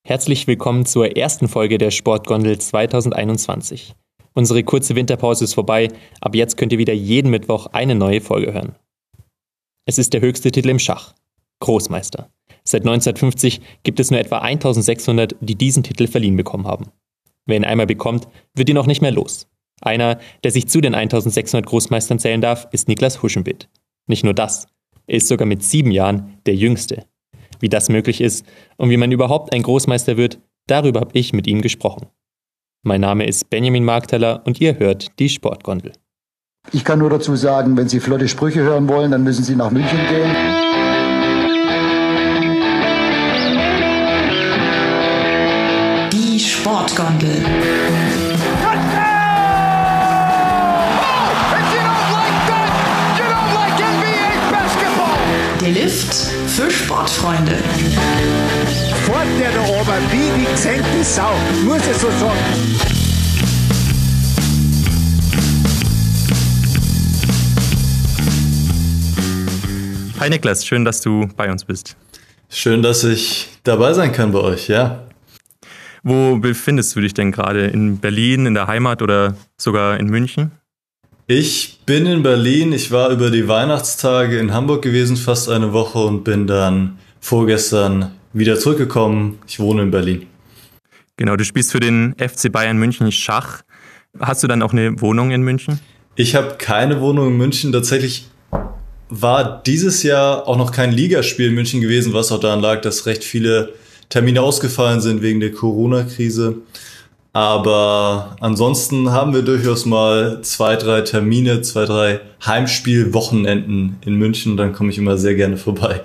Herzlich willkommen zur ersten Folge der Sportgondel 2021. Unsere kurze Winterpause ist vorbei, ab jetzt könnt ihr wieder jeden Mittwoch eine neue Folge hören. Es ist der höchste Titel im Schach, Großmeister. Seit 1950 gibt es nur etwa 1600, die diesen Titel verliehen bekommen haben. Wer ihn einmal bekommt, wird ihn auch nicht mehr los. Einer, der sich zu den 1600 Großmeistern zählen darf, ist Niklas Huschenbitt. Nicht nur das, er ist sogar mit 7 Jahren der Jüngste. Wie das möglich ist und wie man überhaupt ein Großmeister wird, darüber habe ich mit ihm gesprochen. Mein Name ist Benjamin Markteller und ihr hört die Sportgondel. Ich kann nur dazu sagen, wenn Sie flotte Sprüche hören wollen, dann müssen Sie nach München gehen. Die Sportgondel. Der Lift für Sportfreunde. Fort der da oben, wie die gesenkte Sau, muss ich so sagen. Hi Niklas, schön, dass du bei uns bist. Schön, dass ich dabei sein kann bei euch, ja. Wo befindest du dich denn gerade? In Berlin, in der Heimat oder sogar in München? Ich bin in Berlin, ich war über die Weihnachtstage in Hamburg gewesen, fast eine Woche und bin dann vorgestern wieder zurückgekommen. Ich wohne in Berlin. Genau, du spielst für den FC Bayern München Schach. Hast du dann auch eine Wohnung in München? Ich habe keine Wohnung in München. Tatsächlich war dieses Jahr auch noch kein Ligaspiel in München gewesen, was auch daran lag, dass recht viele Termine ausgefallen sind wegen der Corona-Krise. Aber ansonsten haben wir durchaus mal 2-3 Termine, 2-3 Heimspielwochenenden in München. Dann komme ich immer sehr gerne vorbei.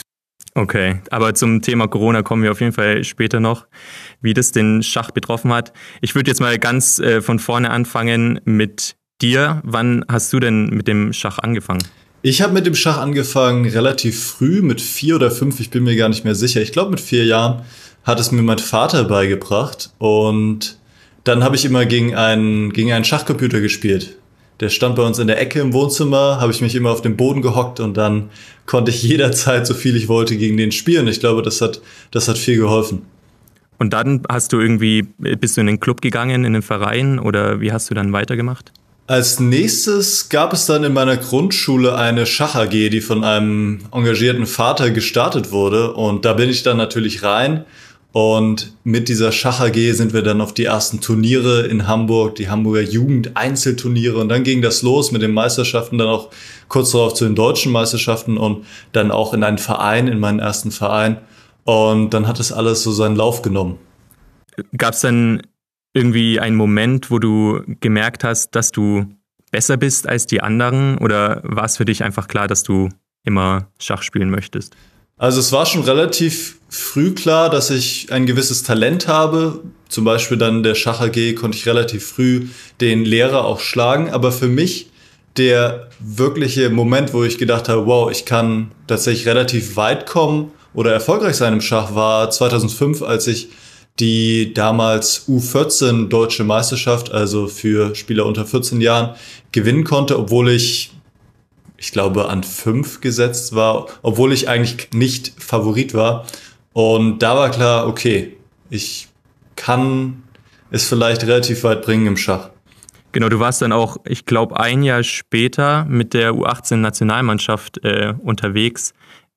Okay, aber zum Thema Corona kommen wir auf jeden Fall später noch, wie das den Schach betroffen hat. Ich würde jetzt mal ganz von vorne anfangen mit dir. Wann hast du denn mit dem Schach angefangen? Ich habe mit dem Schach angefangen relativ früh, mit 4 oder 5, ich bin mir gar nicht mehr sicher. Ich glaube mit 4 Jahren hat es mir mein Vater beigebracht und dann habe ich immer gegen einen Schachcomputer gespielt. Der stand bei uns in der Ecke im Wohnzimmer, habe ich mich immer auf den Boden gehockt und dann konnte ich jederzeit, so viel ich wollte, gegen den spielen. Ich glaube, das hat viel geholfen. Und dann bist du in den Club gegangen, in den Verein oder wie hast du dann weitergemacht? Als nächstes gab es dann in meiner Grundschule eine Schach-AG, die von einem engagierten Vater gestartet wurde. Und da bin ich dann natürlich rein. Und mit dieser Schach-AG sind wir dann auf die ersten Turniere in Hamburg, die Hamburger Jugend-Einzelturniere. Und dann ging das los mit den Meisterschaften, dann auch kurz darauf zu den deutschen Meisterschaften und dann auch in einen Verein, in meinen ersten Verein. Und dann hat es alles so seinen Lauf genommen. Gab es dann irgendwie einen Moment, wo du gemerkt hast, dass du besser bist als die anderen? Oder war es für dich einfach klar, dass du immer Schach spielen möchtest? Also es war schon relativ früh klar, dass ich ein gewisses Talent habe. Zum Beispiel dann der Schach-AG konnte ich relativ früh den Lehrer auch schlagen. Aber für mich der wirkliche Moment, wo ich gedacht habe, wow, ich kann tatsächlich relativ weit kommen oder erfolgreich sein im Schach, war 2005, als ich die damals U14 deutsche Meisterschaft, also für Spieler unter 14 Jahren, gewinnen konnte, obwohl ich glaube, an 5 gesetzt war, obwohl ich eigentlich nicht Favorit war. Und da war klar, okay, ich kann es vielleicht relativ weit bringen im Schach. Genau, du warst dann auch, ich glaube, ein Jahr später mit der U18-Nationalmannschaft unterwegs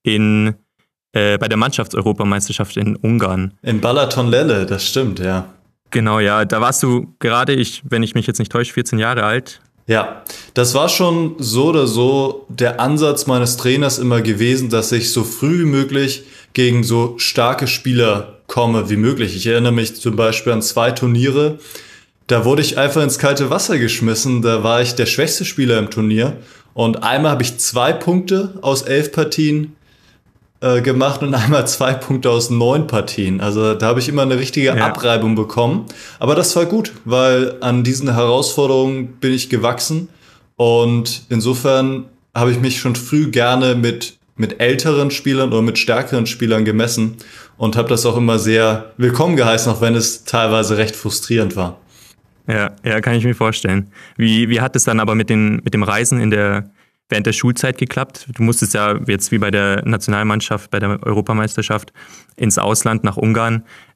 bei der Mannschaftseuropameisterschaft in Ungarn. In Balaton-Lelle, das stimmt, ja. Genau, ja, da warst du gerade, wenn ich mich jetzt nicht täusche, 14 Jahre alt. Ja, das war schon so oder so der Ansatz meines Trainers immer gewesen, dass ich so früh wie möglich gegen so starke Spieler komme wie möglich. Ich erinnere mich zum Beispiel an 2 Turniere, da wurde ich einfach ins kalte Wasser geschmissen, da war ich der schwächste Spieler im Turnier und einmal habe ich 2 Punkte aus 11 Partien gemacht und einmal 2 Punkte aus 9 Partien. Also da habe ich immer eine richtige Abreibung bekommen. Aber das war gut, weil an diesen Herausforderungen bin ich gewachsen. Und insofern habe ich mich schon früh gerne mit älteren Spielern oder mit stärkeren Spielern gemessen und habe das auch immer sehr willkommen geheißen, auch wenn es teilweise recht frustrierend war. Ja, kann ich mir vorstellen. Wie hat es dann aber mit dem Reisen während der Schulzeit geklappt? Du musstest ja jetzt wie bei der Nationalmannschaft, bei der Europameisterschaft ins Ausland nach Ungarn.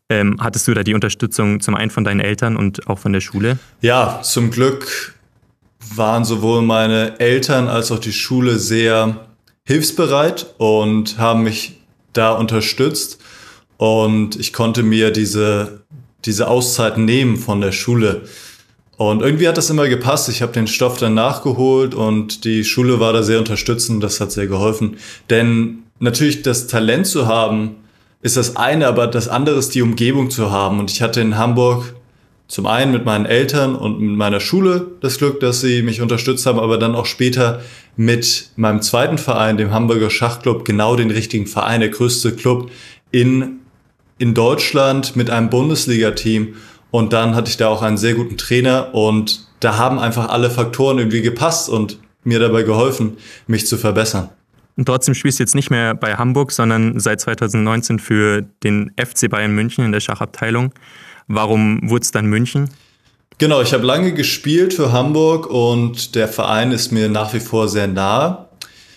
Hattest du da die Unterstützung zum einen von deinen Eltern und auch von der Schule? Ja, zum Glück waren sowohl meine Eltern als auch die Schule sehr hilfsbereit und haben mich da unterstützt. Und ich konnte mir diese Auszeit nehmen von der Schule. Und irgendwie hat das immer gepasst. Ich habe den Stoff dann nachgeholt und die Schule war da sehr unterstützend. Das hat sehr geholfen. Denn natürlich das Talent zu haben, ist das eine, aber das andere ist die Umgebung zu haben. Und ich hatte in Hamburg zum einen mit meinen Eltern und mit meiner Schule das Glück, dass sie mich unterstützt haben, aber dann auch später mit meinem zweiten Verein, dem Hamburger Schachclub, genau den richtigen Verein, der größte Club in Deutschland mit einem Bundesliga-Team. Und dann hatte ich da auch einen sehr guten Trainer und da haben einfach alle Faktoren irgendwie gepasst und mir dabei geholfen, mich zu verbessern. Und trotzdem spielst du jetzt nicht mehr bei Hamburg, sondern seit 2019 für den FC Bayern München in der Schachabteilung. Warum wurde es dann München? Genau, ich habe lange gespielt für Hamburg und der Verein ist mir nach wie vor sehr nahe.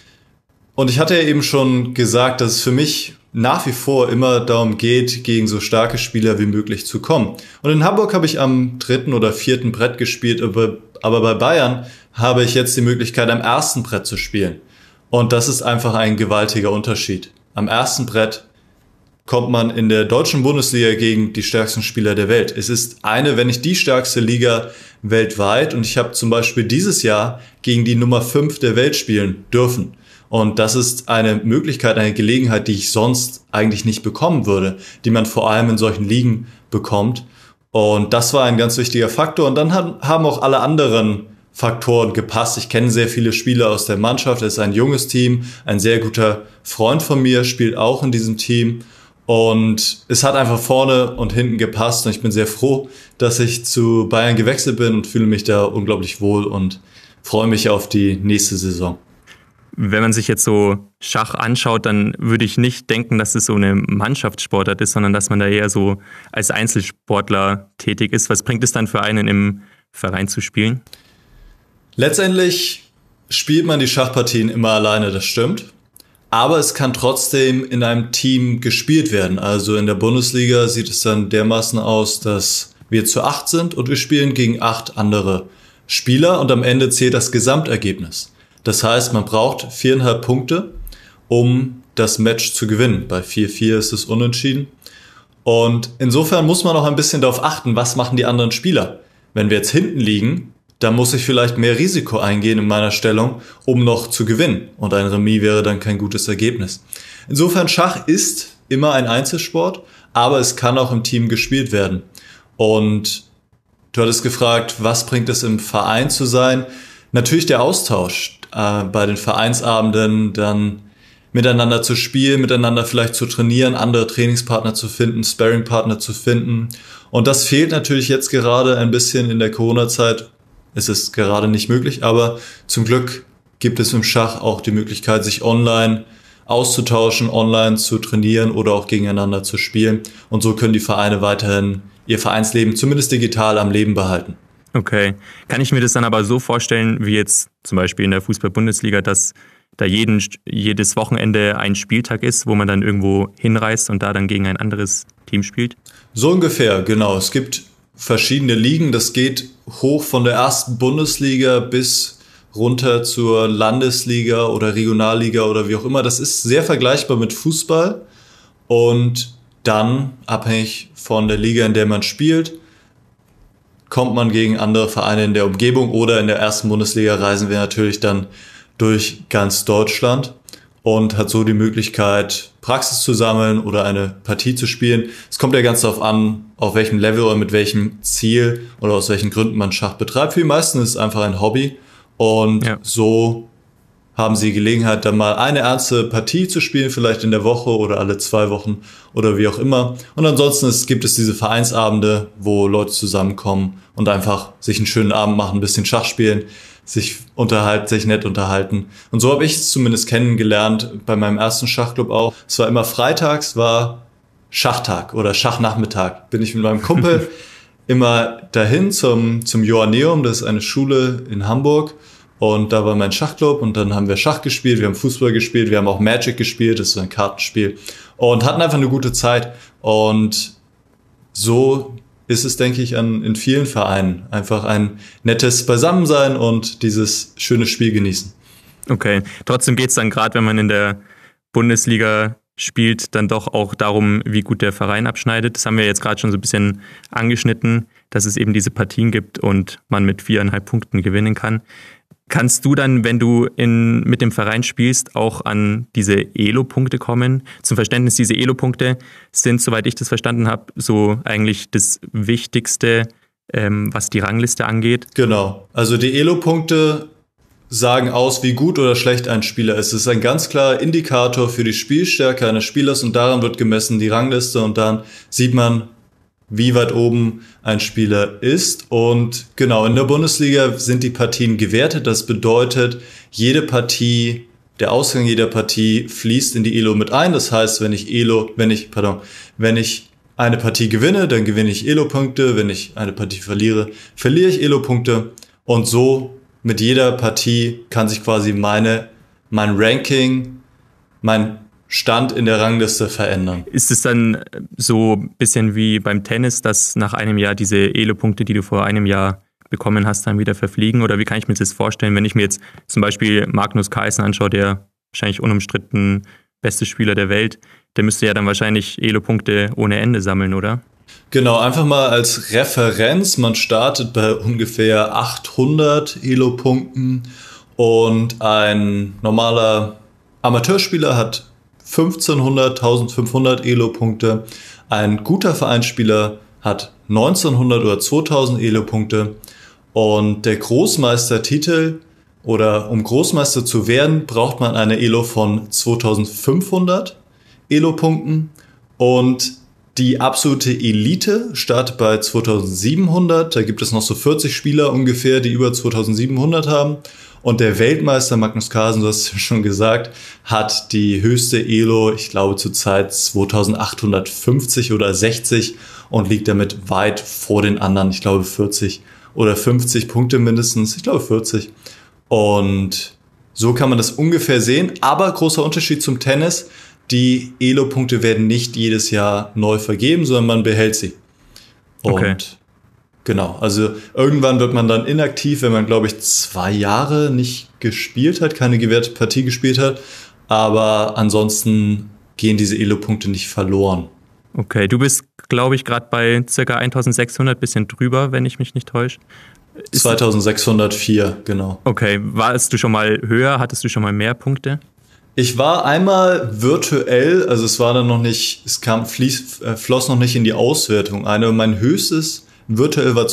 Und ich hatte ja eben schon gesagt, dass es für mich nach wie vor immer darum geht, gegen so starke Spieler wie möglich zu kommen. Und in Hamburg habe ich am 3. oder 4. Brett gespielt, aber bei Bayern habe ich jetzt die Möglichkeit, am 1. Brett zu spielen. Und das ist einfach ein gewaltiger Unterschied. Am 1. Brett kommt man in der deutschen Bundesliga gegen die stärksten Spieler der Welt. Es ist eine, wenn nicht die stärkste Liga weltweit. Und ich habe zum Beispiel dieses Jahr gegen die Nummer 5 der Welt spielen dürfen. Und das ist eine Möglichkeit, eine Gelegenheit, die ich sonst eigentlich nicht bekommen würde, die man vor allem in solchen Ligen bekommt. Und das war ein ganz wichtiger Faktor. Und dann haben auch alle anderen Faktoren gepasst. Ich kenne sehr viele Spieler aus der Mannschaft. Es ist ein junges Team. Ein sehr guter Freund von mir spielt auch in diesem Team. Und es hat einfach vorne und hinten gepasst. Und ich bin sehr froh, dass ich zu Bayern gewechselt bin und fühle mich da unglaublich wohl und freue mich auf die nächste Saison. Wenn man sich jetzt so Schach anschaut, dann würde ich nicht denken, dass es so eine Mannschaftssportart ist, sondern dass man da eher so als Einzelsportler tätig ist. Was bringt es dann für einen, im Verein zu spielen? Letztendlich spielt man die Schachpartien immer alleine, das stimmt. Aber es kann trotzdem in einem Team gespielt werden. Also in der Bundesliga sieht es dann dermaßen aus, dass wir zu 8 sind und wir spielen gegen 8 andere Spieler und am Ende zählt das Gesamtergebnis. Das heißt, man braucht 4,5 Punkte, um das Match zu gewinnen. Bei 4-4 ist es unentschieden. Und insofern muss man auch ein bisschen darauf achten, was machen die anderen Spieler. Wenn wir jetzt hinten liegen, dann muss ich vielleicht mehr Risiko eingehen in meiner Stellung, um noch zu gewinnen. Und ein Remis wäre dann kein gutes Ergebnis. Insofern Schach ist immer ein Einzelsport, aber es kann auch im Team gespielt werden. Und du hattest gefragt, was bringt es im Verein zu sein? Natürlich der Austausch bei den Vereinsabenden, dann miteinander zu spielen, miteinander vielleicht zu trainieren, andere Trainingspartner zu finden, Sparringpartner zu finden. Und das fehlt natürlich jetzt gerade ein bisschen in der Corona-Zeit. Es ist gerade nicht möglich, aber zum Glück gibt es im Schach auch die Möglichkeit, sich online auszutauschen, online zu trainieren oder auch gegeneinander zu spielen. Und so können die Vereine weiterhin ihr Vereinsleben zumindest digital am Leben behalten. Okay. Kann ich mir das dann aber so vorstellen, wie jetzt zum Beispiel in der Fußball-Bundesliga, dass da jedes Wochenende ein Spieltag ist, wo man dann irgendwo hinreist und da dann gegen ein anderes Team spielt? So ungefähr, genau. Es gibt verschiedene Ligen. Das geht hoch von der 1. Bundesliga bis runter zur Landesliga oder Regionalliga oder wie auch immer. Das ist sehr vergleichbar mit Fußball und dann, abhängig von der Liga, in der man spielt, kommt man gegen andere Vereine in der Umgebung oder in der 1. Bundesliga reisen wir natürlich dann durch ganz Deutschland und hat so die Möglichkeit, Praxis zu sammeln oder eine Partie zu spielen. Es kommt ja ganz darauf an, auf welchem Level oder mit welchem Ziel oder aus welchen Gründen man Schach betreibt. Für die meisten ist es einfach ein Hobby und so haben sie Gelegenheit, dann mal eine ernste Partie zu spielen, vielleicht in der Woche oder alle 2 Wochen oder wie auch immer. Und ansonsten gibt es diese Vereinsabende, wo Leute zusammenkommen und einfach sich einen schönen Abend machen, ein bisschen Schach spielen, sich nett unterhalten. Und so habe ich es zumindest kennengelernt bei meinem ersten Schachclub auch. Es war immer freitags, war Schachtag oder Schachnachmittag. Bin ich mit meinem Kumpel immer dahin zum Joanneum, das ist eine Schule in Hamburg. Und da war mein Schachclub und dann haben wir Schach gespielt, wir haben Fußball gespielt, wir haben auch Magic gespielt, das ist so ein Kartenspiel und hatten einfach eine gute Zeit. Und so ist es, denke ich, in vielen Vereinen. Einfach ein nettes Beisammensein und dieses schöne Spiel genießen. Okay, trotzdem geht es dann gerade, wenn man in der Bundesliga spielt, dann doch auch darum, wie gut der Verein abschneidet. Das haben wir jetzt gerade schon so ein bisschen angeschnitten, dass es eben diese Partien gibt und man mit 4,5 Punkten gewinnen kann. Kannst du dann, wenn du mit dem Verein spielst, auch an diese Elo-Punkte kommen? Zum Verständnis, diese Elo-Punkte sind, soweit ich das verstanden habe, so eigentlich das Wichtigste, was die Rangliste angeht. Genau, also die Elo-Punkte sagen aus, wie gut oder schlecht ein Spieler ist. Es ist ein ganz klarer Indikator für die Spielstärke eines Spielers und daran wird gemessen die Rangliste und dann sieht man, wie weit oben ein Spieler ist. Und genau, in der Bundesliga sind die Partien gewertet. Das bedeutet, der Ausgang jeder Partie fließt in die Elo mit ein. Das heißt, wenn ich eine Partie gewinne, dann gewinne ich Elo-Punkte. Wenn ich eine Partie verliere, verliere ich Elo-Punkte. Und so mit jeder Partie kann sich quasi mein Ranking, mein Stand in der Rangliste verändern. Ist es dann so ein bisschen wie beim Tennis, dass nach einem Jahr diese Elo-Punkte, die du vor einem Jahr bekommen hast, dann wieder verfliegen? Oder wie kann ich mir das vorstellen, wenn ich mir jetzt zum Beispiel Magnus Carlsen anschaue, der wahrscheinlich unumstritten beste Spieler der Welt, der müsste ja dann wahrscheinlich Elo-Punkte ohne Ende sammeln, oder? Genau, einfach mal als Referenz. Man startet bei ungefähr 800 Elo-Punkten und ein normaler Amateurspieler hat 1500, 1500 Elo-Punkte. Ein guter Vereinsspieler hat 1900 oder 2000 Elo-Punkte. Und der Großmeistertitel oder um Großmeister zu werden, braucht man eine Elo von 2500 Elo-Punkten. Und die absolute Elite startet bei 2700. Da gibt es noch so 40 Spieler ungefähr, die über 2700 haben. Und der Weltmeister Magnus Carlsen, du hast es ja schon gesagt, hat die höchste Elo, ich glaube zurzeit 2850 oder 60 und liegt damit weit vor den anderen. Ich glaube 40 oder 50 Punkte mindestens. Ich glaube 40. Und so kann man das ungefähr sehen. Aber großer Unterschied zum Tennis. Die Elo-Punkte werden nicht jedes Jahr neu vergeben, sondern man behält sie. Okay. Und genau, also irgendwann wird man dann inaktiv, wenn man, glaube ich, 2 Jahre nicht gespielt hat, keine gewährte Partie gespielt hat. Aber ansonsten gehen diese Elo-Punkte nicht verloren. Okay, du bist, glaube ich, gerade bei ca. 1600, bisschen drüber, wenn ich mich nicht täusche. 2604, genau. Okay, warst du schon mal höher? Hattest du schon mal mehr Punkte? Ich war einmal virtuell, also es war dann noch nicht, floss noch nicht in die Auswertung. Mein höchstes virtuell war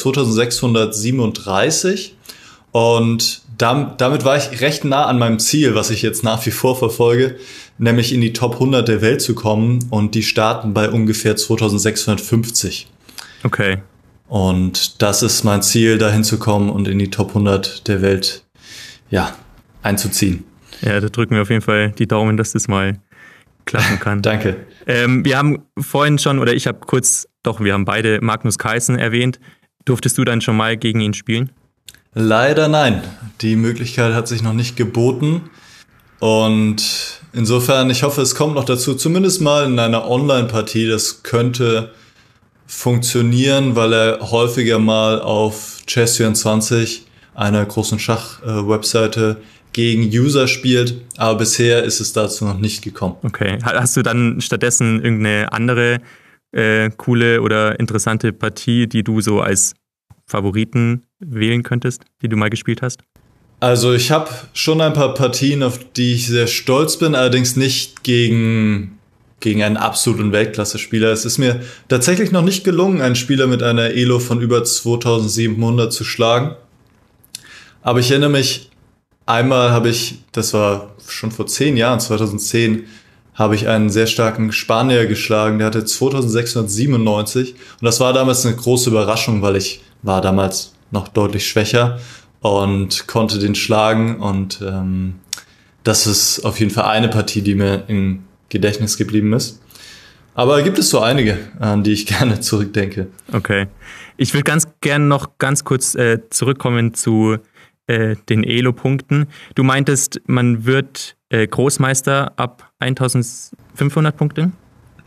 2637 und damit war ich recht nah an meinem Ziel, was ich jetzt nach wie vor verfolge, nämlich in die Top 100 der Welt zu kommen und die starten bei ungefähr 2650. Okay. Und das ist mein Ziel, dahin zu kommen und in die Top 100 der Welt, einzuziehen. Ja, da drücken wir auf jeden Fall die Daumen, dass das mal klappen kann. Danke. Wir haben vorhin schon, oder ich habe wir haben beide Magnus Carlsen erwähnt. Durftest du dann schon mal gegen ihn spielen? Leider nein. Die Möglichkeit hat sich noch nicht geboten. Und insofern, ich hoffe, es kommt noch dazu, zumindest mal in einer Online-Partie. Das könnte funktionieren, weil er häufiger mal auf Chess24, einer großen Schach-Webseite, gegen User spielt, aber bisher ist es dazu noch nicht gekommen. Okay, hast du dann stattdessen irgendeine andere coole oder interessante Partie, die du so als Favoriten wählen könntest, die du mal gespielt hast? Also ich habe schon ein paar Partien, auf die ich sehr stolz bin, allerdings nicht gegen einen absoluten Weltklasse-Spieler. Es ist mir tatsächlich noch nicht gelungen, einen Spieler mit einer Elo von über 2700 zu schlagen. Aber ich erinnere mich, einmal das war schon vor 10 Jahren, 2010, habe ich einen sehr starken Spanier geschlagen, der hatte 2697 und das war damals eine große Überraschung, weil ich war damals noch deutlich schwächer und konnte den schlagen und das ist auf jeden Fall eine Partie, die mir im Gedächtnis geblieben ist. Aber gibt es so einige, an die ich gerne zurückdenke. Okay. Ich will ganz gerne noch ganz kurz zurückkommen zu den Elo-Punkten. Du meintest, man wird Großmeister ab 1500 Punkte?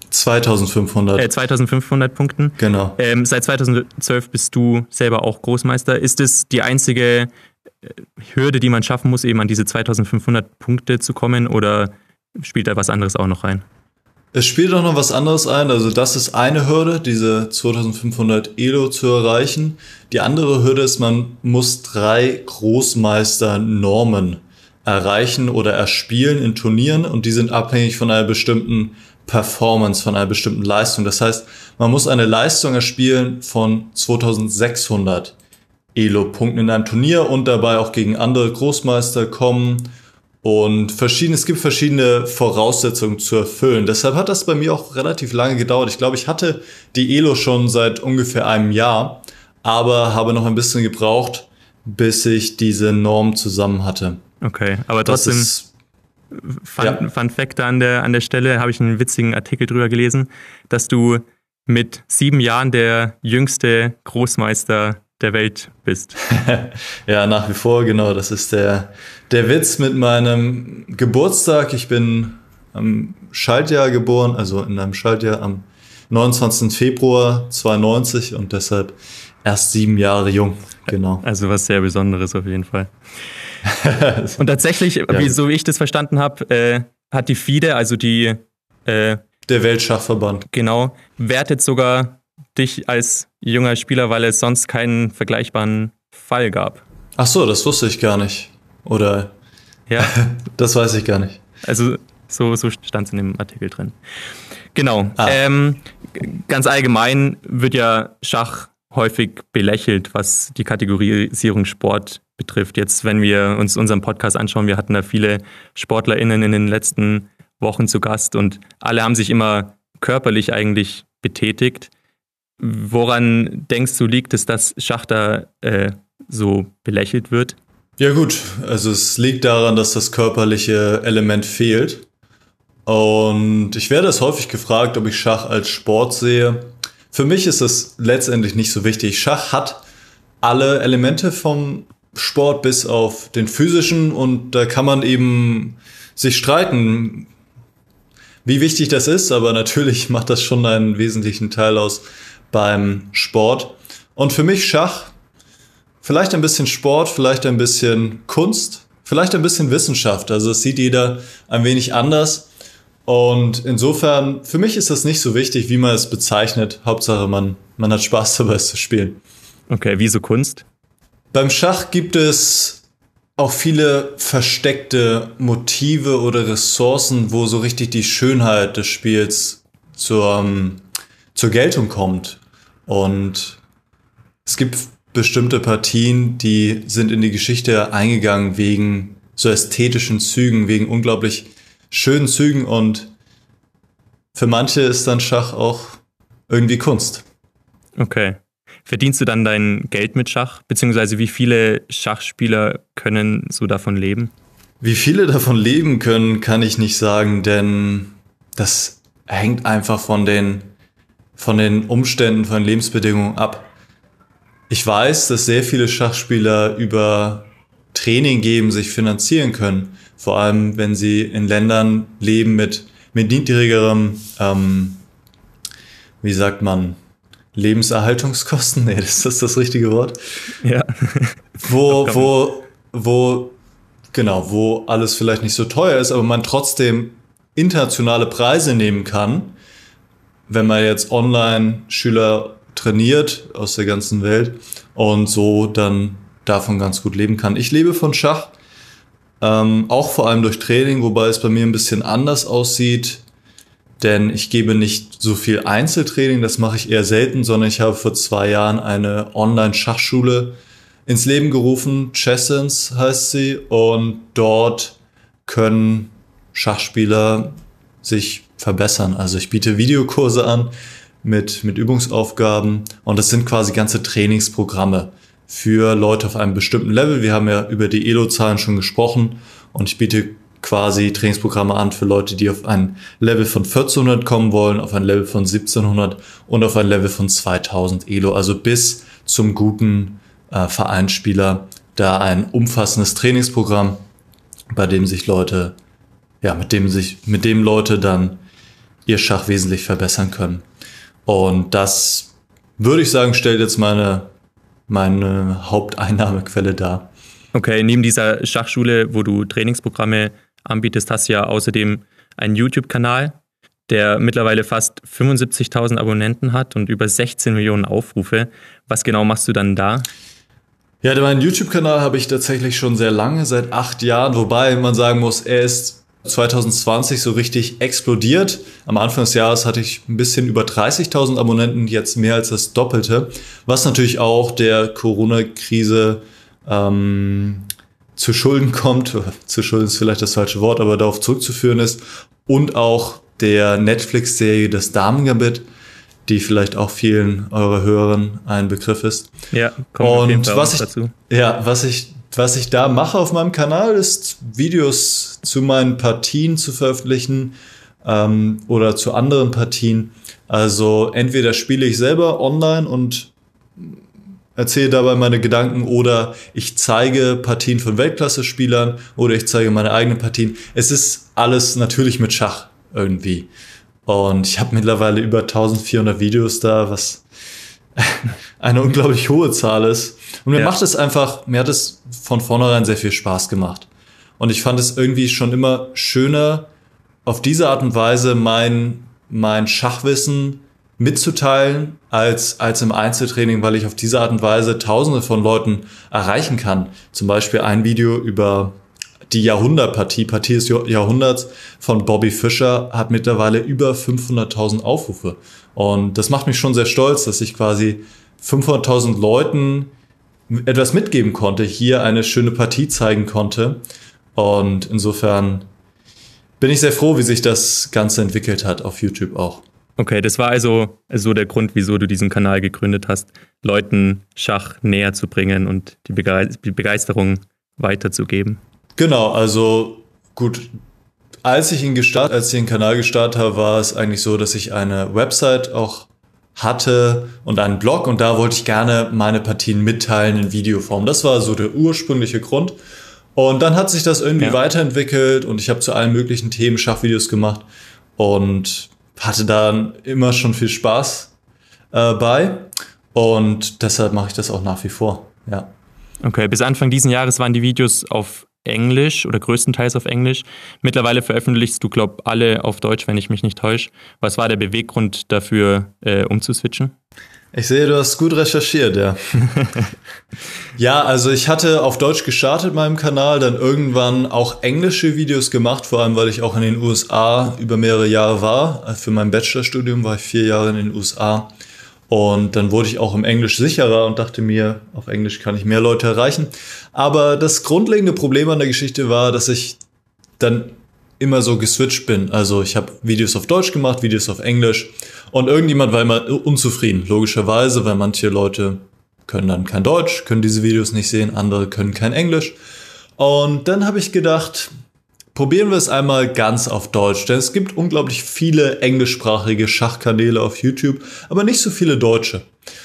2500. 2500 Punkten. Genau. Seit 2012 bist du selber auch Großmeister. Ist es die einzige Hürde, die man schaffen muss, eben an diese 2500 Punkte zu kommen, oder spielt da was anderes auch noch rein? Es spielt auch noch was anderes ein. Also das ist eine Hürde, diese 2500 Elo zu erreichen. Die andere Hürde ist, man muss 3 Großmeister-Normen erreichen oder erspielen in Turnieren, und die sind abhängig von einer bestimmten Performance, von einer bestimmten Leistung. Das heißt, man muss eine Leistung erspielen von 2600 Elo-Punkten in einem Turnier und dabei auch gegen andere Großmeister kommen. Und es gibt verschiedene Voraussetzungen zu erfüllen. Deshalb hat das bei mir auch relativ lange gedauert. Ich glaube, ich hatte die Elo schon seit ungefähr einem Jahr, aber habe noch ein bisschen gebraucht, bis ich diese Norm zusammen hatte. Okay, aber trotzdem, Fun Fact an der Stelle, habe ich einen witzigen Artikel drüber gelesen, dass du mit 7 Jahren der jüngste Großmeister der Welt bist. Ja, nach wie vor, genau. Das ist der Witz mit meinem Geburtstag. Ich bin am Schaltjahr geboren, also in einem Schaltjahr am 29. Februar 92 und deshalb erst 7 Jahre jung. Genau. Also was sehr Besonderes auf jeden Fall. Und tatsächlich, so wie ich das verstanden habe, hat die FIDE, also der Weltschachverband, genau, wertet sogar dich als junger Spieler, weil es sonst keinen vergleichbaren Fall gab. Ach so, das wusste ich gar nicht. Oder? Ja. Das weiß ich gar nicht. Also so stand es in dem Artikel drin. Genau. Ganz allgemein wird ja Schach häufig belächelt, was die Kategorisierung Sport betrifft. Jetzt, wenn wir uns unseren Podcast anschauen, wir hatten da viele SportlerInnen in den letzten Wochen zu Gast und alle haben sich immer körperlich eigentlich betätigt. Woran denkst du, liegt es, dass Schach da so belächelt wird? Ja gut, also es liegt daran, dass das körperliche Element fehlt. Und ich werde es häufig gefragt, ob ich Schach als Sport sehe. Für mich ist es letztendlich nicht so wichtig. Schach hat alle Elemente vom Sport bis auf den physischen, und da kann man eben sich streiten, wie wichtig das ist, aber natürlich macht das schon einen wesentlichen Teil aus beim Sport. Und für mich Schach, vielleicht ein bisschen Sport, vielleicht ein bisschen Kunst, vielleicht ein bisschen Wissenschaft. Also es sieht jeder ein wenig anders. Und insofern, für mich ist das nicht so wichtig, wie man es bezeichnet. Hauptsache, man hat Spaß dabei, es zu spielen. Okay, wieso Kunst? Beim Schach gibt es auch viele versteckte Motive oder Ressourcen, wo so richtig die Schönheit des Spiels zur Geltung kommt. Und es gibt bestimmte Partien, die sind in die Geschichte eingegangen wegen so ästhetischen Zügen, wegen unglaublich schönen Zügen, und für manche ist dann Schach auch irgendwie Kunst. Okay. Verdienst du dann dein Geld mit Schach? Beziehungsweise wie viele Schachspieler können so davon leben? Wie viele davon leben können, kann ich nicht sagen, denn das hängt einfach von den Umständen, von den Lebensbedingungen ab. Ich weiß, dass sehr viele Schachspieler über Training geben, sich finanzieren können. Vor allem, wenn sie in Ländern leben mit niedrigerem, wie sagt man, Lebenserhaltungskosten? Nee, ist das richtige Wort? Ja. Wo alles vielleicht nicht so teuer ist, aber man trotzdem internationale Preise nehmen kann, wenn man jetzt online Schüler trainiert aus der ganzen Welt und so dann davon ganz gut leben kann. Ich lebe von Schach, auch vor allem durch Training, wobei es bei mir ein bisschen anders aussieht, denn ich gebe nicht so viel Einzeltraining, das mache ich eher selten, sondern ich habe vor 2 Jahren eine Online-Schachschule ins Leben gerufen, Chessens heißt sie, und dort können Schachspieler sich verbessern. Also ich biete Videokurse an mit Übungsaufgaben, und das sind quasi ganze Trainingsprogramme für Leute auf einem bestimmten Level. Wir haben ja über die Elo-Zahlen schon gesprochen, und ich biete quasi Trainingsprogramme an für Leute, die auf ein Level von 1400 kommen wollen, auf ein Level von 1700 und auf ein Level von 2000 Elo, also bis zum guten Vereinsspieler, da ein umfassendes Trainingsprogramm, bei dem sich Leute, mit dem Leute dann ihr Schach wesentlich verbessern können. Und das, würde ich sagen, stellt jetzt meine Haupteinnahmequelle dar. Okay, neben dieser Schachschule, wo du Trainingsprogramme anbietest, hast du ja außerdem einen YouTube-Kanal, der mittlerweile fast 75.000 Abonnenten hat und über 16 Millionen Aufrufe. Was genau machst du dann da? Ja, meinen YouTube-Kanal habe ich tatsächlich schon sehr lange, seit 8 Jahren, wobei man sagen muss, er ist 2020 so richtig explodiert. Am Anfang des Jahres hatte ich ein bisschen über 30.000 Abonnenten, jetzt mehr als das Doppelte, was natürlich auch der Corona-Krise zu Schulden kommt. Zu Schulden ist vielleicht das falsche Wort, aber darauf zurückzuführen ist. Und auch der Netflix-Serie Das Damengambit, die vielleicht auch vielen eurer Hörern ein Begriff ist. Ja, kommt auf jeden Fall dazu. Ja, was ich da mache auf meinem Kanal, ist Videos zu meinen Partien zu veröffentlichen oder zu anderen Partien. Also entweder spiele ich selber online und erzähle dabei meine Gedanken oder ich zeige Partien von Weltklasse-Spielern oder ich zeige meine eigenen Partien. Es ist alles natürlich mit Schach irgendwie. Und ich habe mittlerweile über 1400 Videos da, was eine unglaublich hohe Zahl ist. Und mir hat es von vornherein sehr viel Spaß gemacht. Und ich fand es irgendwie schon immer schöner, auf diese Art und Weise mein Schachwissen mitzuteilen, als im Einzeltraining, weil ich auf diese Art und Weise Tausende von Leuten erreichen kann. Zum Beispiel ein Video über die Partie des Jahrhunderts von Bobby Fischer hat mittlerweile über 500.000 Aufrufe. Und das macht mich schon sehr stolz, dass ich quasi 500.000 Leuten etwas mitgeben konnte, hier eine schöne Partie zeigen konnte. Und insofern bin ich sehr froh, wie sich das Ganze entwickelt hat auf YouTube auch. Okay, das war also so der Grund, wieso du diesen Kanal gegründet hast, Leuten Schach näher zu bringen und die Begeisterung weiterzugeben. Genau, also gut, als ich den Kanal gestartet habe, war es eigentlich so, dass ich eine Website auch hatte und einen Blog und da wollte ich gerne meine Partien mitteilen in Videoform. Das war so der ursprüngliche Grund. Und dann hat sich das irgendwie weiterentwickelt und ich habe zu allen möglichen Themen Schachvideos gemacht und hatte dann immer schon viel Spaß bei und deshalb mache ich das auch nach wie vor, ja. Okay, bis Anfang diesen Jahres waren die Videos auf Englisch oder größtenteils auf Englisch. Mittlerweile veröffentlichst du, glaube ich, alle auf Deutsch, wenn ich mich nicht täusche. Was war der Beweggrund dafür, umzuswitchen? Ich sehe, du hast gut recherchiert, ja. Ja, also ich hatte auf Deutsch gestartet meinem Kanal, dann irgendwann auch englische Videos gemacht, vor allem, weil ich auch in den USA über mehrere Jahre war. Für mein Bachelorstudium war ich 4 Jahre in den USA. Und dann wurde ich auch im Englisch sicherer und dachte mir, auf Englisch kann ich mehr Leute erreichen. Aber das grundlegende Problem an der Geschichte war, dass ich dann immer so geswitcht bin. Also ich habe Videos auf Deutsch gemacht, Videos auf Englisch. Und irgendjemand war immer unzufrieden, logischerweise, weil manche Leute können dann kein Deutsch, können diese Videos nicht sehen, andere können kein Englisch. Und dann habe ich gedacht, probieren wir es einmal ganz auf Deutsch, denn es gibt unglaublich viele englischsprachige Schachkanäle auf YouTube, aber nicht so viele deutsche.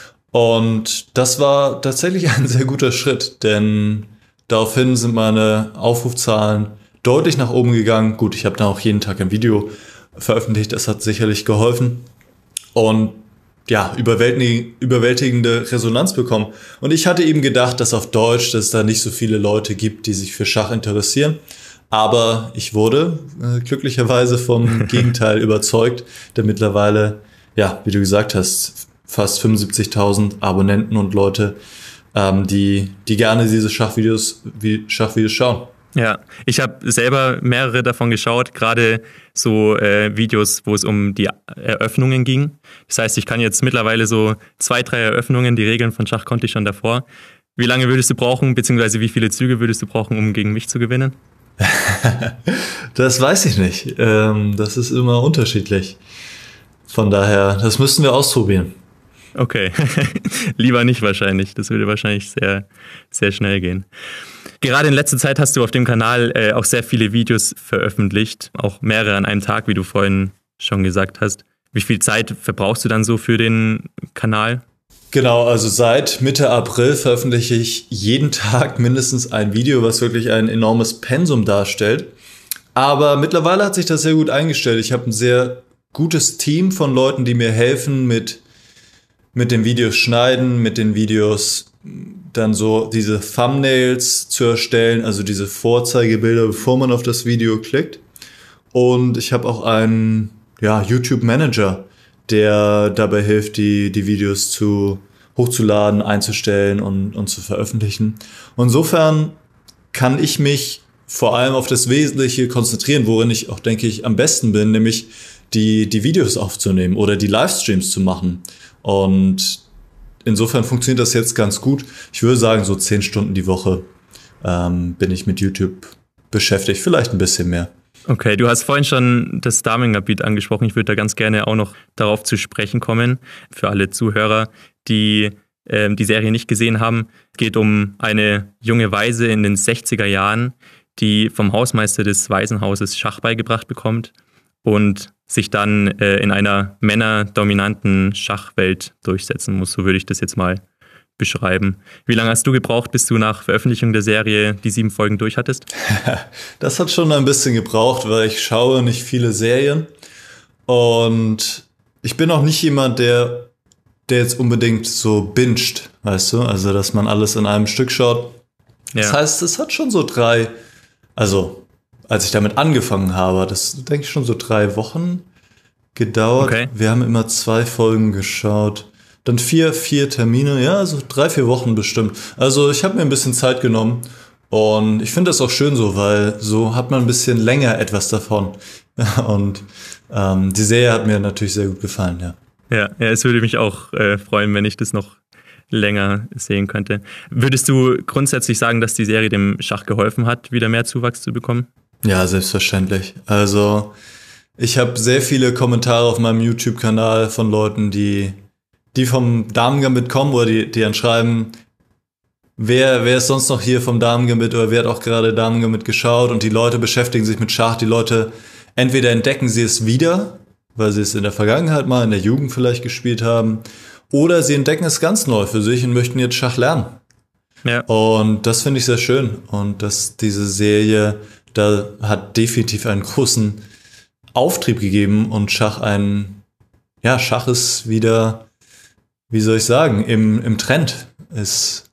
Und das war tatsächlich ein sehr guter Schritt, denn daraufhin sind meine Aufrufzahlen deutlich nach oben gegangen. Gut, ich habe dann auch jeden Tag ein Video veröffentlicht, das hat sicherlich geholfen. Und ja, überwältigende Resonanz bekommen. Und ich hatte eben gedacht, dass auf Deutsch, dass es da nicht so viele Leute gibt, die sich für Schach interessieren. Aber ich wurde glücklicherweise vom Gegenteil überzeugt, denn mittlerweile, ja, wie du gesagt hast, fast 75.000 Abonnenten und Leute, die gerne diese Schachvideos schauen. Ja, ich habe selber mehrere davon geschaut, gerade so Videos, wo es um die Eröffnungen ging. Das heißt, ich kann jetzt mittlerweile so 2, 3 Eröffnungen, die Regeln von Schach konnte ich schon davor. Wie lange würdest du brauchen, beziehungsweise wie viele Züge würdest du brauchen, um gegen mich zu gewinnen? Das weiß ich nicht. Das ist immer unterschiedlich. Von daher, das müssten wir ausprobieren. Okay, lieber nicht wahrscheinlich. Das würde wahrscheinlich sehr, sehr schnell gehen. Gerade in letzter Zeit hast du auf dem Kanal auch sehr viele Videos veröffentlicht, auch mehrere an einem Tag, wie du vorhin schon gesagt hast. Wie viel Zeit verbrauchst du dann so für den Kanal? Genau, also seit Mitte April veröffentliche ich jeden Tag mindestens ein Video, was wirklich ein enormes Pensum darstellt. Aber mittlerweile hat sich das sehr gut eingestellt. Ich habe ein sehr gutes Team von Leuten, die mir helfen mit den Videos schneiden, mit den Videos dann so diese Thumbnails zu erstellen, also diese Vorzeigebilder, bevor man auf das Video klickt. Und ich habe auch einen YouTube-Manager, der dabei hilft, die Videos hochzuladen, einzustellen und zu veröffentlichen. Und insofern kann ich mich vor allem auf das Wesentliche konzentrieren, worin ich auch, denke ich, am besten bin, nämlich die Videos aufzunehmen oder die Livestreams zu machen. Und insofern funktioniert das jetzt ganz gut. Ich würde sagen, so 10 Stunden die Woche bin ich mit YouTube beschäftigt, vielleicht ein bisschen mehr. Okay, du hast vorhin schon das Damengebiet angesprochen. Ich würde da ganz gerne auch noch darauf zu sprechen kommen. Für alle Zuhörer, die die Serie nicht gesehen haben. Es geht um eine junge Waise in den 60er Jahren, die vom Hausmeister des Waisenhauses Schach beigebracht bekommt und sich dann in einer männerdominanten Schachwelt durchsetzen muss. So würde ich das jetzt mal beschreiben. Wie lange hast du gebraucht, bis du nach Veröffentlichung der Serie die 7 Folgen durch hattest? Das hat schon ein bisschen gebraucht, weil ich schaue nicht viele Serien und ich bin auch nicht jemand, der jetzt unbedingt so binged, weißt du? Also, dass man alles in einem Stück schaut. Ja. Das heißt, es hat schon so als ich damit angefangen habe, das denke ich schon so 3 Wochen gedauert. Okay. Wir haben immer 2 Folgen geschaut. Dann 4 Termine, ja, so 3-4 Wochen bestimmt. Also ich habe mir ein bisschen Zeit genommen und ich finde das auch schön so, weil so hat man ein bisschen länger etwas davon. Und die Serie hat mir natürlich sehr gut gefallen, ja. Ja, es würde mich auch freuen, wenn ich das noch länger sehen könnte. Würdest du grundsätzlich sagen, dass die Serie dem Schach geholfen hat, wieder mehr Zuwachs zu bekommen? Ja, selbstverständlich. Also ich habe sehr viele Kommentare auf meinem YouTube-Kanal von Leuten, die vom Damengambit kommen oder die dann schreiben, wer ist sonst noch hier vom Damengambit oder wer hat auch gerade Damengambit geschaut, und die Leute beschäftigen sich mit Schach. Die Leute, entweder entdecken sie es wieder, weil sie es in der Vergangenheit mal in der Jugend vielleicht gespielt haben, oder sie entdecken es ganz neu für sich und möchten jetzt Schach lernen. Ja. Und das finde ich sehr schön. Und dass diese Serie, da hat definitiv einen großen Auftrieb gegeben und Schach ist wieder, wie soll ich sagen, im Trend. Es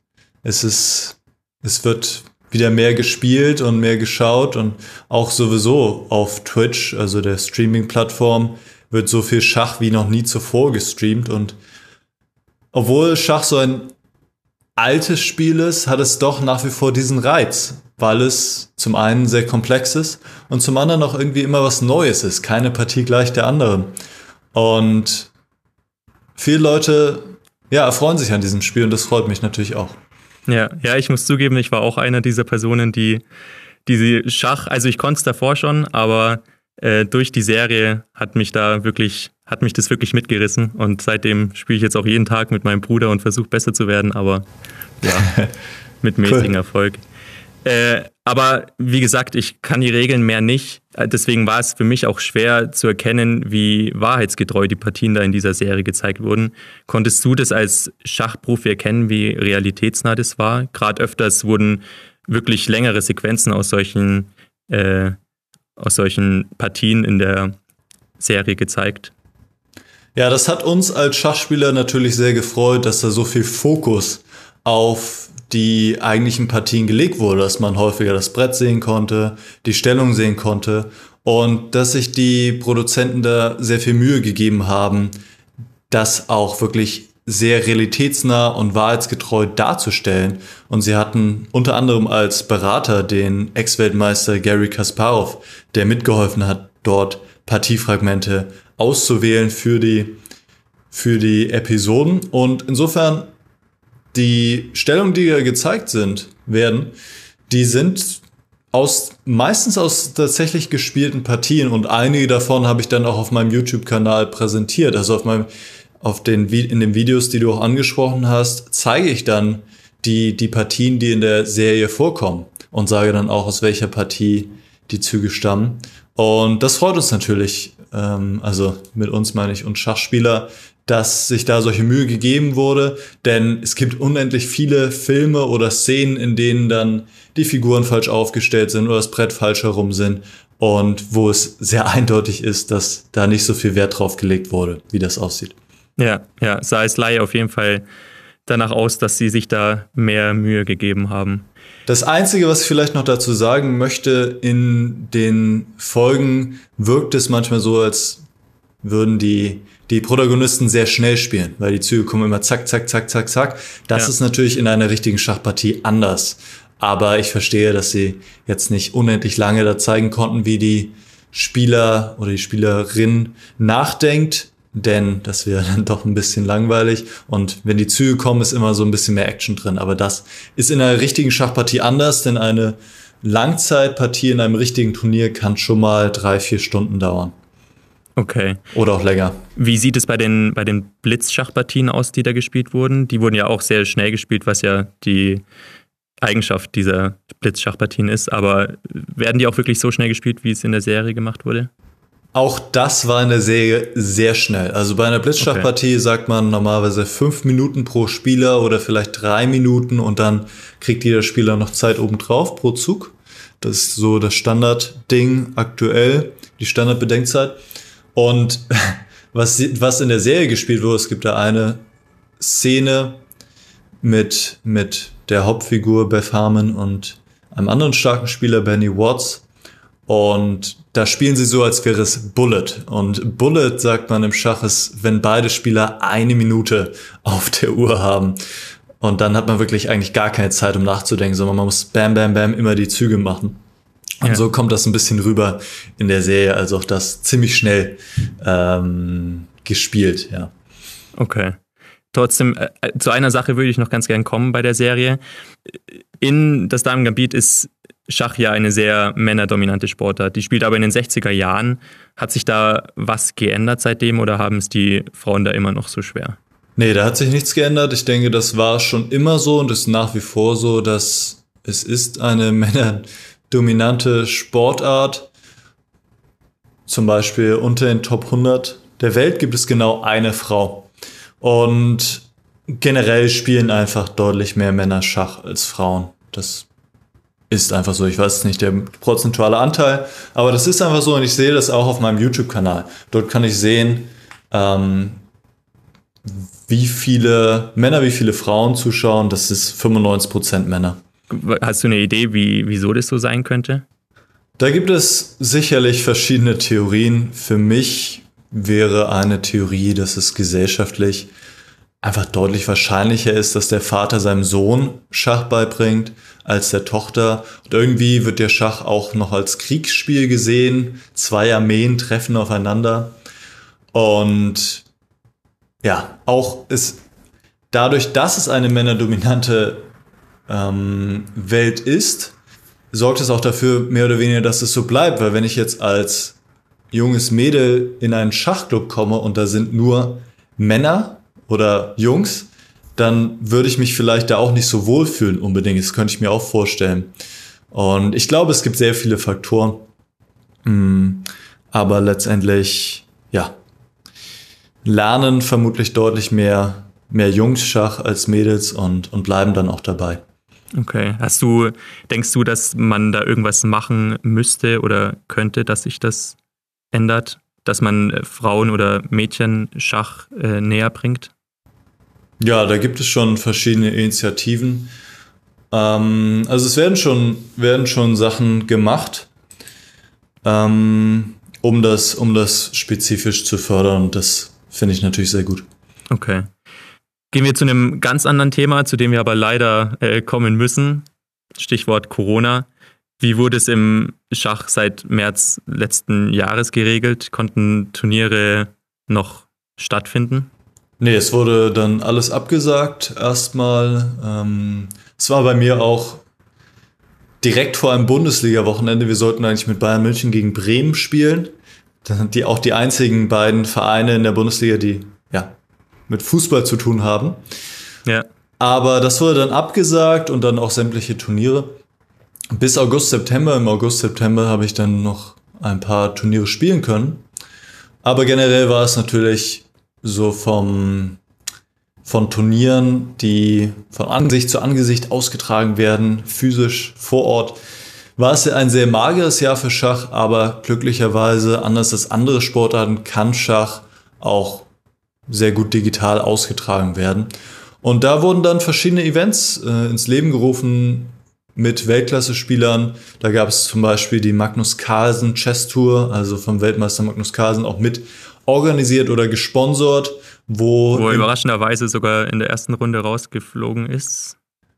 wird wieder mehr gespielt und mehr geschaut, und auch sowieso auf Twitch, also der Streaming-Plattform, wird so viel Schach wie noch nie zuvor gestreamt. Und obwohl Schach so ein altes Spiel ist, hat es doch nach wie vor diesen Reiz, weil es zum einen sehr komplex ist und zum anderen auch irgendwie immer was Neues ist. Keine Partie gleich der anderen. Und viele Leute erfreuen sich an diesem Spiel, und das freut mich natürlich auch. Ja, ich muss zugeben, ich war auch einer dieser Personen, die diese Schach, also ich konnte es davor schon, aber durch die Serie hat mich das wirklich mitgerissen, und seitdem spiele ich jetzt auch jeden Tag mit meinem Bruder und versuche besser zu werden, aber ja, mit mäßigem Erfolg. Aber wie gesagt, ich kann die Regeln mehr nicht. Deswegen war es für mich auch schwer zu erkennen, wie wahrheitsgetreu die Partien da in dieser Serie gezeigt wurden. Konntest du das als Schachprofi erkennen, wie realitätsnah das war? Gerade öfters wurden wirklich längere Sequenzen aus solchen Partien in der Serie gezeigt. Ja, das hat uns als Schachspieler natürlich sehr gefreut, dass da so viel Fokus auf die eigentlichen Partien gelegt wurde, dass man häufiger das Brett sehen konnte, die Stellung sehen konnte, und dass sich die Produzenten da sehr viel Mühe gegeben haben, das auch wirklich sehr realitätsnah und wahrheitsgetreu darzustellen. Und sie hatten unter anderem als Berater den Ex-Weltmeister Garry Kasparov, der mitgeholfen hat, dort Partiefragmente auszuwählen für die Episoden. Und insofern die Stellungen, die hier gezeigt werden, die sind meistens aus tatsächlich gespielten Partien, und einige davon habe ich dann auch auf meinem YouTube-Kanal präsentiert. Also in den Videos, die du auch angesprochen hast, zeige ich dann die Partien, die in der Serie vorkommen, und sage dann auch, aus welcher Partie die Züge stammen. Und das freut uns natürlich, also mit uns meine ich uns Schachspieler, dass sich da solche Mühe gegeben wurde, denn es gibt unendlich viele Filme oder Szenen, in denen dann die Figuren falsch aufgestellt sind oder das Brett falsch herum sind. und wo es sehr eindeutig ist, dass da nicht so viel Wert drauf gelegt wurde, wie das aussieht. Ja, sah es Laie auf jeden Fall danach aus, dass sie sich da mehr Mühe gegeben haben. Das Einzige, was ich vielleicht noch dazu sagen möchte, in den Folgen wirkt es manchmal so, als würden die Protagonisten sehr schnell spielen, weil die Züge kommen immer zack, zack, zack, zack, zack. Das ist natürlich in einer richtigen Schachpartie anders. Aber ich verstehe, dass sie jetzt nicht unendlich lange da zeigen konnten, wie die Spieler oder die Spielerin nachdenkt, denn das wäre dann doch ein bisschen langweilig. Und wenn die Züge kommen, ist immer so ein bisschen mehr Action drin. Aber das ist in einer richtigen Schachpartie anders, denn eine Langzeitpartie in einem richtigen Turnier kann schon mal 3-4 Stunden dauern. Okay. Oder auch länger. Wie sieht es bei den Blitzschachpartien aus, die da gespielt wurden? Die wurden ja auch sehr schnell gespielt, was ja die Eigenschaft dieser Blitzschachpartien ist. Aber werden die auch wirklich so schnell gespielt, wie es in der Serie gemacht wurde? Auch das war in der Serie sehr schnell. Also bei einer Blitzschachpartie sagt man normalerweise 5 Minuten pro Spieler oder vielleicht 3 Minuten und dann kriegt jeder Spieler noch Zeit obendrauf pro Zug. Das ist so das Standardding aktuell, die Standardbedenkzeit. Und was in der Serie gespielt wurde, es gibt da eine Szene mit der Hauptfigur Beth Harmon und einem anderen starken Spieler, Benny Watts. Und da spielen sie so, als wäre es Bullet. Und Bullet, sagt man im Schach, ist, wenn beide Spieler 1 Minute auf der Uhr haben. Und dann hat man wirklich eigentlich gar keine Zeit, um nachzudenken, sondern man muss bam, bam, bam immer die Züge machen. Und so kommt das ein bisschen rüber in der Serie, also auch das ziemlich schnell gespielt, ja. Okay. Trotzdem, zu einer Sache würde ich noch ganz gern kommen bei der Serie. In das Damen-Gambit ist Schach ja eine sehr männerdominante Sportart. Die spielt aber in den 60er Jahren. Hat sich da was geändert seitdem oder haben es die Frauen da immer noch so schwer? Nee, da hat sich nichts geändert. Ich denke, das war schon immer so und ist nach wie vor so, dass es ist eine männerdominante Sportart. Zum Beispiel unter den Top 100 der Welt gibt es genau eine Frau. Und generell spielen einfach deutlich mehr Männer Schach als Frauen. Das ist einfach so. Ich weiß nicht der prozentuale Anteil, aber das ist einfach so und ich sehe das auch auf meinem YouTube-Kanal. Dort kann ich sehen, wie viele Männer, wie viele Frauen zuschauen. Das ist 95% Männer. Hast du eine Idee, wieso das so sein könnte? Da gibt es sicherlich verschiedene Theorien. Für mich wäre eine Theorie, dass es gesellschaftlich einfach deutlich wahrscheinlicher ist, dass der Vater seinem Sohn Schach beibringt als der Tochter. Und irgendwie wird der Schach auch noch als Kriegsspiel gesehen. 2 Armeen treffen aufeinander. Und ja, auch ist dadurch, dass es eine männerdominante Welt ist, sorgt es auch dafür, mehr oder weniger, dass es so bleibt. Weil wenn ich jetzt als junges Mädel in einen Schachclub komme und da sind nur Männer oder Jungs, dann würde ich mich vielleicht da auch nicht so wohlfühlen unbedingt. Das könnte ich mir auch vorstellen. Und ich glaube, es gibt sehr viele Faktoren. Aber letztendlich, ja, lernen vermutlich deutlich mehr Jungs Schach als Mädels und bleiben dann auch dabei. Okay. Denkst du, dass man da irgendwas machen müsste oder könnte, dass sich das ändert? Dass man Frauen oder Mädchen Schach näher bringt? Ja, da gibt es schon verschiedene Initiativen. Also es werden schon Sachen gemacht, um das spezifisch zu fördern. Und das finde ich natürlich sehr gut. Okay. Gehen wir zu einem ganz anderen Thema, zu dem wir aber leider kommen müssen. Stichwort Corona. Wie wurde es im Schach seit März letzten Jahres geregelt? Konnten Turniere noch stattfinden? Nee, es wurde dann alles abgesagt erstmal. Es war bei mir auch direkt vor einem Bundesliga-Wochenende. Wir sollten eigentlich mit Bayern München gegen Bremen spielen. Das sind auch die einzigen beiden Vereine in der Bundesliga, die ja mit Fußball zu tun haben. Ja. Aber das wurde dann abgesagt und dann auch sämtliche Turniere. Bis August, September. Im August, September habe ich dann noch ein paar Turniere spielen können. Aber generell war es natürlich so von Turnieren, die von Angesicht zu Angesicht ausgetragen werden, physisch vor Ort, war es ja ein sehr mageres Jahr für Schach, aber glücklicherweise, anders als andere Sportarten, kann Schach auch sehr gut digital ausgetragen werden. Und da wurden dann verschiedene Events ins Leben gerufen mit Weltklasse-Spielern. Da gab es zum Beispiel die Magnus Carlsen Chess Tour, also vom Weltmeister Magnus Carlsen auch mit organisiert oder gesponsert, wo er überraschenderweise sogar in der ersten Runde rausgeflogen ist.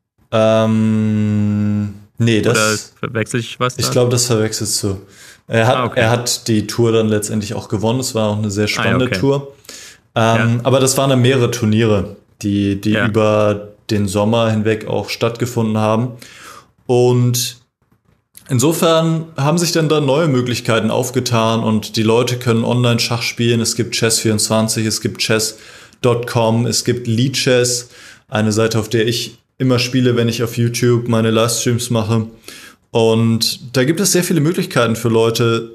Nee, das... Oder verwechsel ich was da? Ich glaube, das verwechselst du. Er hat die Tour dann letztendlich auch gewonnen. Es war auch eine sehr spannende Tour. Aber das waren dann mehrere Turniere, die über den Sommer hinweg auch stattgefunden haben. Und insofern haben sich dann da neue Möglichkeiten aufgetan und die Leute können online Schach spielen. Es gibt Chess24, es gibt Chess.com, es gibt Lichess, eine Seite, auf der ich immer spiele, wenn ich auf YouTube meine Livestreams mache. Und da gibt es sehr viele Möglichkeiten für Leute,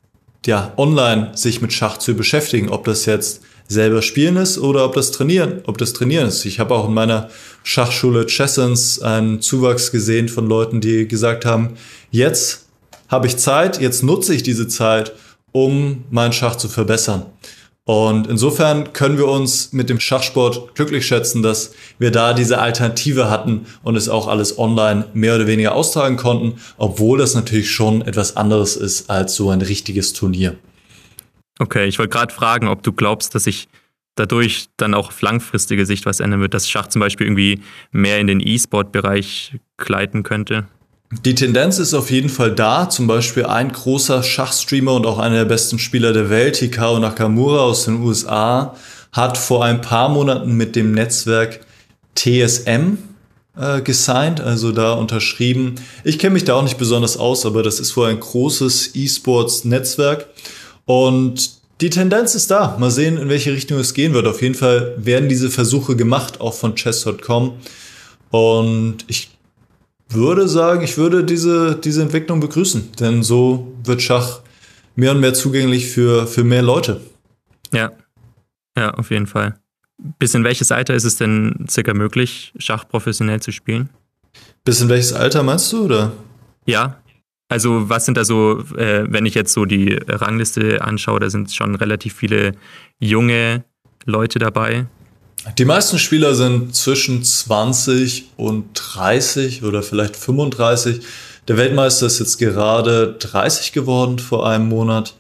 online sich mit Schach zu beschäftigen, ob das jetzt selber spielen ist oder ob das Trainieren ist. Ich habe auch in meiner Schachschule Chessens einen Zuwachs gesehen von Leuten, die gesagt haben, jetzt habe ich Zeit, jetzt nutze ich diese Zeit, um meinen Schach zu verbessern. Und insofern können wir uns mit dem Schachsport glücklich schätzen, dass wir da diese Alternative hatten und es auch alles online mehr oder weniger austragen konnten, obwohl das natürlich schon etwas anderes ist als so ein richtiges Turnier. Okay, ich wollte gerade fragen, ob du glaubst, dass sich dadurch dann auch auf langfristige Sicht was ändern wird, dass Schach zum Beispiel irgendwie mehr in den E-Sport-Bereich gleiten könnte. Die Tendenz ist auf jeden Fall da. Zum Beispiel ein großer Schachstreamer und auch einer der besten Spieler der Welt, Hikaru Nakamura aus den USA, hat vor ein paar Monaten mit dem Netzwerk TSM gesigned, also da unterschrieben. Ich kenne mich da auch nicht besonders aus, aber das ist wohl ein großes E-Sports-Netzwerk. Und die Tendenz ist da. Mal sehen, in welche Richtung es gehen wird. Auf jeden Fall werden diese Versuche gemacht, auch von Chess.com. Und ich würde sagen, ich würde diese Entwicklung begrüßen. Denn so wird Schach mehr und mehr zugänglich für mehr Leute. Ja, auf jeden Fall. Bis in welches Alter ist es denn circa möglich, Schach professionell zu spielen? Bis in welches Alter meinst du, oder? Ja. Also was sind da so, wenn ich jetzt so die Rangliste anschaue, da sind schon relativ viele junge Leute dabei. Die meisten Spieler sind zwischen 20 und 30 oder vielleicht 35. Der Weltmeister ist jetzt gerade 30 geworden vor einem Monat.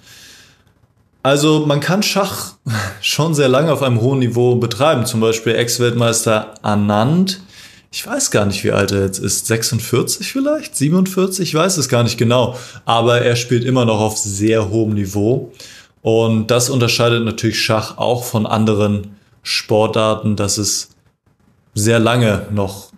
Also man kann Schach schon sehr lange auf einem hohen Niveau betreiben. Zum Beispiel Ex-Weltmeister Anand. Ich weiß gar nicht, wie alt er jetzt ist. 46 vielleicht? 47? Ich weiß es gar nicht genau. Aber er spielt immer noch auf sehr hohem Niveau. Und das unterscheidet natürlich Schach auch von anderen Sportarten, dass es sehr lange noch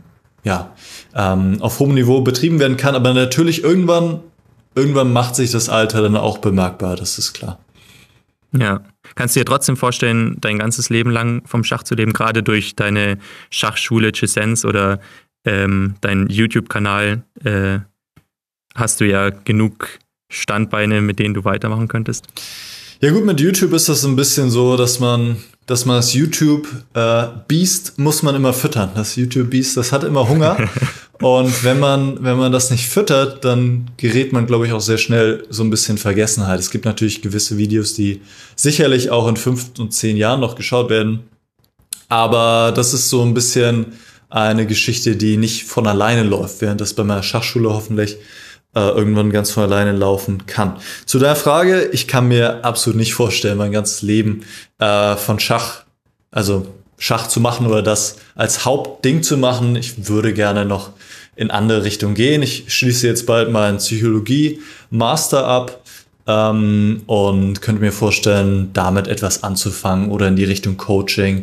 auf hohem Niveau betrieben werden kann. Aber natürlich irgendwann macht sich das Alter dann auch bemerkbar. Das ist klar. Ja. Kannst du dir trotzdem vorstellen, dein ganzes Leben lang vom Schach zu leben, gerade durch deine Schachschule Chessens oder deinen YouTube-Kanal hast du ja genug Standbeine, mit denen du weitermachen könntest? Ja gut, mit YouTube ist das ein bisschen so, dass man das YouTube-Biest muss man immer füttern. Das YouTube-Biest, das hat immer Hunger. Und wenn man das nicht füttert, dann gerät man, glaube ich, auch sehr schnell so ein bisschen in Vergessenheit. Es gibt natürlich gewisse Videos, die sicherlich auch in 5 und 10 Jahren noch geschaut werden. Aber das ist so ein bisschen eine Geschichte, die nicht von alleine läuft, während das bei meiner Schachschule hoffentlich irgendwann ganz von alleine laufen kann. Zu der Frage, ich kann mir absolut nicht vorstellen, mein ganzes Leben von Schach, also Schach zu machen oder das als Hauptding zu machen. Ich würde gerne noch in andere Richtungen gehen. Ich schließe jetzt bald meinen Psychologie-Master ab und könnte mir vorstellen, damit etwas anzufangen oder in die Richtung Coaching.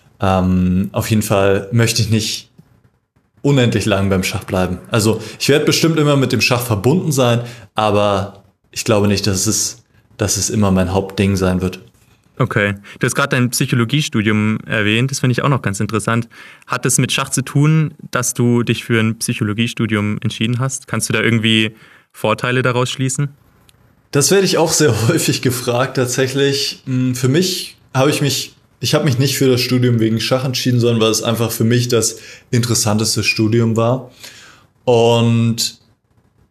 Auf jeden Fall möchte ich nicht unendlich lang beim Schach bleiben. Also ich werde bestimmt immer mit dem Schach verbunden sein, aber ich glaube nicht, dass es immer mein Hauptding sein wird. Okay. Du hast gerade dein Psychologiestudium erwähnt. Das finde ich auch noch ganz interessant. Hat es mit Schach zu tun, dass du dich für ein Psychologiestudium entschieden hast? Kannst du da irgendwie Vorteile daraus schließen? Das werde ich auch sehr häufig gefragt tatsächlich. Für mich ich habe mich nicht für das Studium wegen Schach entschieden, sondern weil es einfach für mich das interessanteste Studium war. Und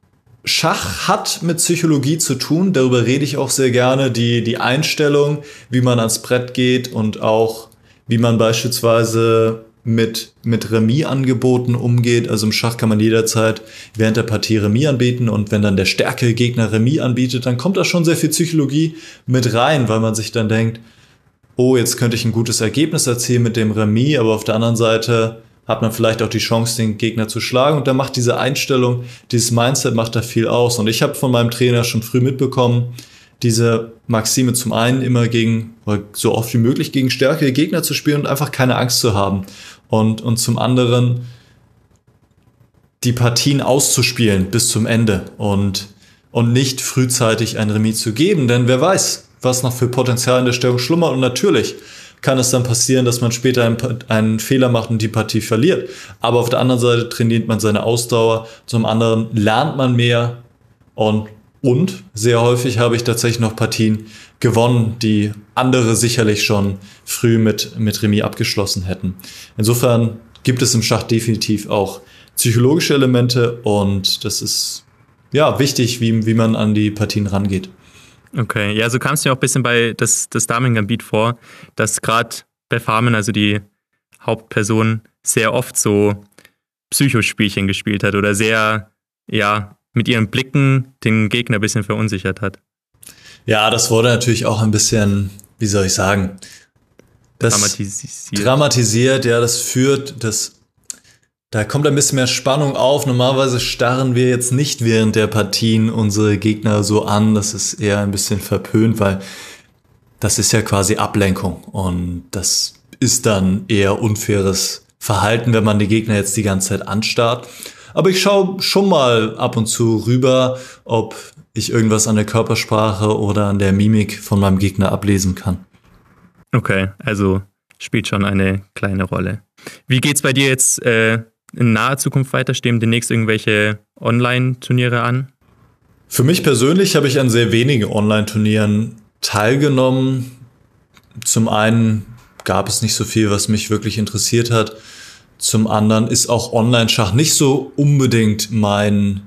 Schach hat mit Psychologie zu tun, darüber rede ich auch sehr gerne, die Einstellung, wie man ans Brett geht und auch wie man beispielsweise mit Remis-Angeboten umgeht. Also im Schach kann man jederzeit während der Partie Remis anbieten und wenn dann der stärkere Gegner Remis anbietet, dann kommt da schon sehr viel Psychologie mit rein, weil man sich dann denkt, oh, jetzt könnte ich ein gutes Ergebnis erzielen mit dem Remis, aber auf der anderen Seite hat man vielleicht auch die Chance, den Gegner zu schlagen. Und da macht diese Einstellung, dieses Mindset macht da viel aus. Und ich habe von meinem Trainer schon früh mitbekommen, diese Maxime zum einen immer so oft wie möglich gegen stärkere Gegner zu spielen und einfach keine Angst zu haben. Und zum anderen die Partien auszuspielen bis zum Ende und nicht frühzeitig ein Remis zu geben. Denn wer weiß, was noch für Potenzial in der Stellung schlummert. Und natürlich kann es dann passieren, dass man später einen Fehler macht und die Partie verliert. Aber auf der anderen Seite trainiert man seine Ausdauer, zum anderen lernt man mehr und sehr häufig habe ich tatsächlich noch Partien gewonnen, die andere sicherlich schon früh mit Remis abgeschlossen hätten. Insofern gibt es im Schach definitiv auch psychologische Elemente und das ist ja wichtig, wie man an die Partien rangeht. Okay, ja, so kam es mir auch ein bisschen bei das Damen-Gambit vor, dass gerade bei Farmen, also die Hauptperson, sehr oft so Psychospielchen gespielt hat oder sehr, ja, mit ihren Blicken den Gegner ein bisschen verunsichert hat. Ja, das wurde natürlich auch ein bisschen, wie soll ich sagen, dramatisiert, ja, da kommt ein bisschen mehr Spannung auf. Normalerweise starren wir jetzt nicht während der Partien unsere Gegner so an. Das ist eher ein bisschen verpönt, weil das ist ja quasi Ablenkung. Und das ist dann eher unfaires Verhalten, wenn man die Gegner jetzt die ganze Zeit anstarrt. Aber ich schaue schon mal ab und zu rüber, ob ich irgendwas an der Körpersprache oder an der Mimik von meinem Gegner ablesen kann. Okay, also spielt schon eine kleine Rolle. Wie geht's bei dir jetzt in naher Zukunft weiter? Stehen demnächst irgendwelche Online-Turniere an? Für mich persönlich habe ich an sehr wenigen Online-Turnieren teilgenommen. Zum einen gab es nicht so viel, was mich wirklich interessiert hat. Zum anderen ist auch Online-Schach nicht so unbedingt mein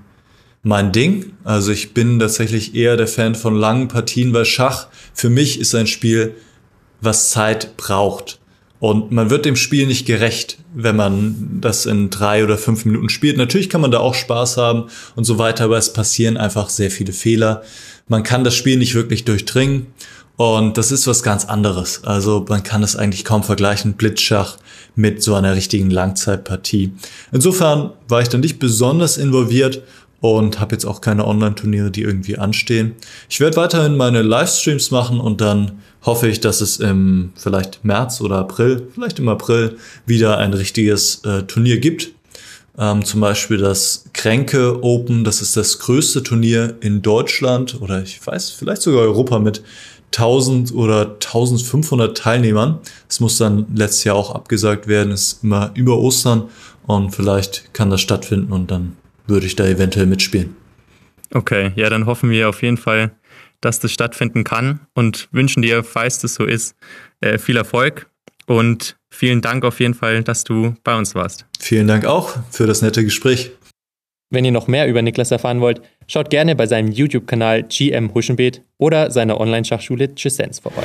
Ding. Also ich bin tatsächlich eher der Fan von langen Partien, weil Schach für mich ist ein Spiel, was Zeit braucht. Und man wird dem Spiel nicht gerecht, wenn man das in 3 oder 5 Minuten spielt. Natürlich kann man da auch Spaß haben und so weiter, aber es passieren einfach sehr viele Fehler. Man kann das Spiel nicht wirklich durchdringen und das ist was ganz anderes. Also man kann es eigentlich kaum vergleichen, Blitzschach mit so einer richtigen Langzeitpartie. Insofern war ich dann nicht besonders involviert und habe jetzt auch keine Online-Turniere, die irgendwie anstehen. Ich werde weiterhin meine Livestreams machen und dann hoffe ich, dass es im vielleicht März oder April, vielleicht im April, wieder ein richtiges Turnier gibt. Zum Beispiel das Kränke Open, das ist das größte Turnier in Deutschland oder ich weiß, vielleicht sogar Europa mit 1000 oder 1500 Teilnehmern. Das muss dann letztes Jahr auch abgesagt werden, ist immer über Ostern und vielleicht kann das stattfinden und dann würde ich da eventuell mitspielen. Okay, ja, dann hoffen wir auf jeden Fall, dass das stattfinden kann und wünschen dir, falls das so ist, viel Erfolg und vielen Dank auf jeden Fall, dass du bei uns warst. Vielen Dank auch für das nette Gespräch. Wenn ihr noch mehr über Niklas erfahren wollt, schaut gerne bei seinem YouTube-Kanal GM Huschenbeet oder seiner Online-Schachschule Tschüssens vorbei.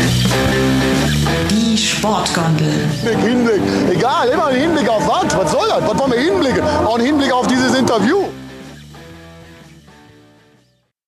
Die Sportgondel. Hinblick, egal, immer ein Hinblick auf was soll das? Was wollen wir hinblicken? Auch ein Hinblick auf dieses Interview.